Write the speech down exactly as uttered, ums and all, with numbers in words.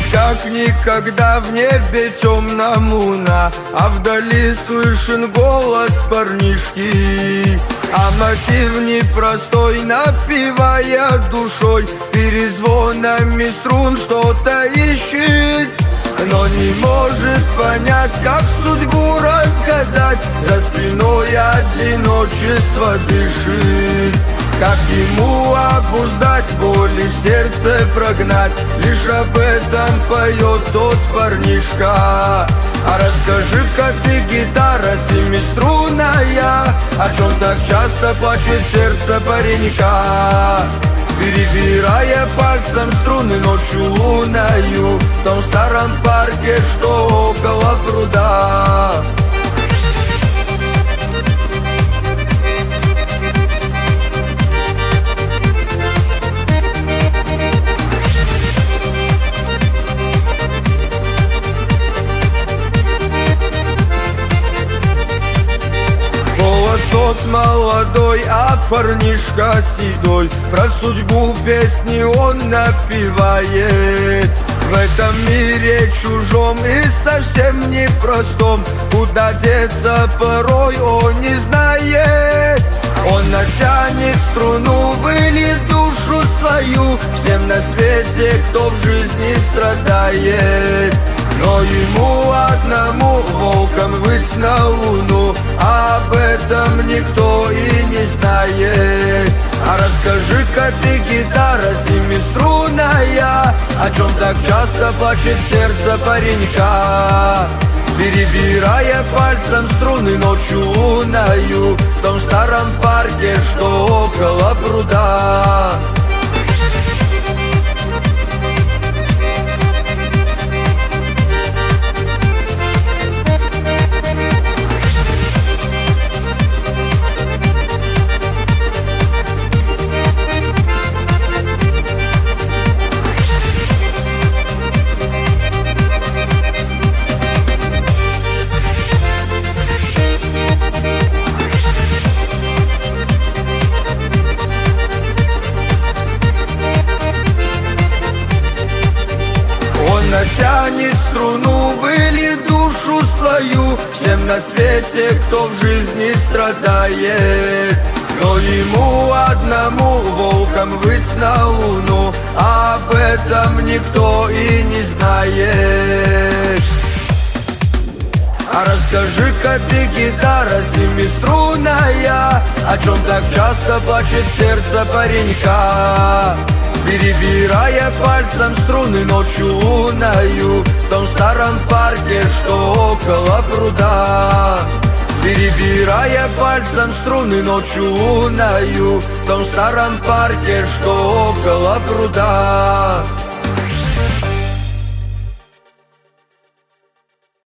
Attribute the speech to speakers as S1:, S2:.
S1: Как никогда в небе темна луна, а вдали слышен голос парнишки. А мотив непростой, напевая душой, перезвонами струн что-то ищет, но не может понять, как судьбу разгадать. За спиной одиночество дышит. Как ему обуздать, боли в сердце прогнать? Лишь об этом поет тот парнишка. А расскажи-ка ты, гитара семиструнная, о чем так часто плачет сердце паренька? Перебирая пальцем струны ночью луною в том старом парке, что около пруда. Тот молодой, а парнишка седой, про судьбу песни он напевает. В этом мире чужом и совсем непростом, куда деться порой он не знает. Он натянет струну, выльет душу свою всем на свете, кто в жизни страдает. Но ему одному волком выть на луну, а об этом никто и не знает. А расскажи-ка ты, гитара семиструнная, о чем так часто плачет сердце паренька? Перебирая пальцем струны ночью луною в том старом парке, что около пруда. Натянет струну, выльет душу свою всем на свете, кто в жизни страдает. Но ему одному волком выть на луну, а об этом никто и не знает. А расскажи-ка ты, гитара семиструнная, о чем так часто плачет сердце паренька? Перебирая пальцем струны ночью луною в том старом парке, что около пруда. Перебирая пальцем струны ночью луною в том старом парке, что около пруда.